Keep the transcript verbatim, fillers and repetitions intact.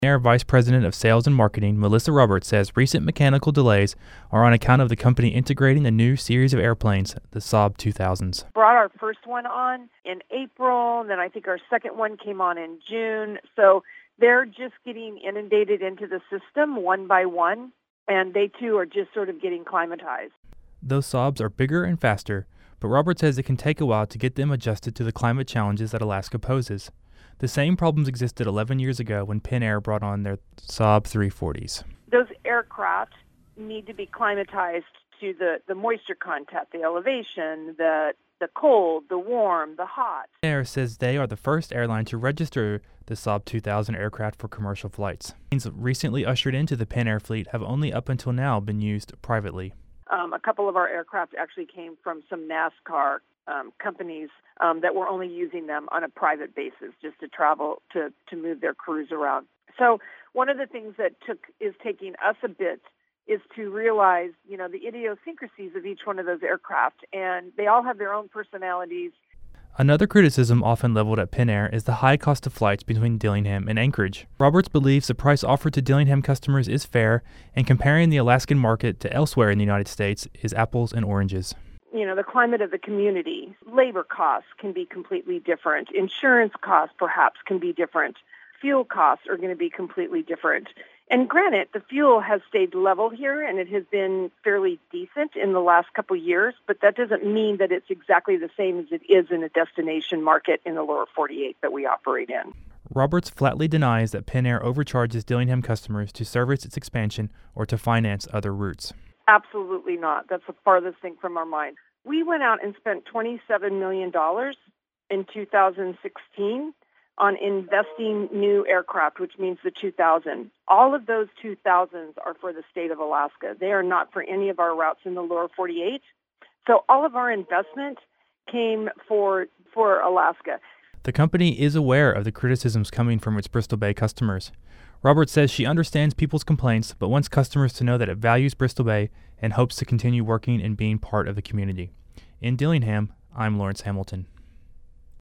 Air Vice President of Sales and Marketing, Melissa Roberts, says recent mechanical delays are on account of the company integrating a new series of airplanes, the Saab two thousands. Brought our first one on in April, then I think our second one came on in June. So they're just getting inundated into the system one by one, and they too are just sort of getting climatized. Those Saabs are bigger and faster, but Roberts says it can take a while to get them adjusted to the climate challenges that Alaska poses. The same problems existed eleven years ago when Penn Air brought on their Saab three forties. Those aircraft need to be climatized to the, the moisture content, the elevation, the the cold, the warm, the hot. Penn Air says they are the first airline to register the Saab two thousand aircraft for commercial flights. Planes recently ushered into the Penn Air fleet have only up until now been used privately. Um, a couple of our aircraft actually came from some NASCAR um, companies um, that were only using them on a private basis just to travel, to, to move their crews around. So one of the things that took is taking us a bit is to realize, you know, the idiosyncrasies of each one of those aircraft, and they all have their own personalities. Another criticism often leveled at Penn Air is the high cost of flights between Dillingham and Anchorage. Roberts believes the price offered to Dillingham customers is fair, and comparing the Alaskan market to elsewhere in the United States is apples and oranges. You know, the climate of the community, labor costs can be completely different. Insurance costs perhaps can be different. Fuel costs are going to be completely different. And granted, the fuel has stayed level here, and it has been fairly decent in the last couple of years, but that doesn't mean that it's exactly the same as it is in a destination market in the lower forty-eight that we operate in. Roberts flatly denies that Penn Air overcharges Dillingham customers to service its expansion or to finance other routes. Absolutely not. That's the farthest thing from our mind. We went out and spent twenty-seven million dollars in two thousand sixteen on investing new aircraft, which means the two thousand. All of those two thousands are for the state of Alaska. They are not for any of our routes in the lower forty-eight. So all of our investment came for for Alaska. The company is aware of the criticisms coming from its Bristol Bay customers. Roberts says she understands people's complaints, but wants customers to know that it values Bristol Bay and hopes to continue working and being part of the community. In Dillingham, I'm Lawrence Hamilton.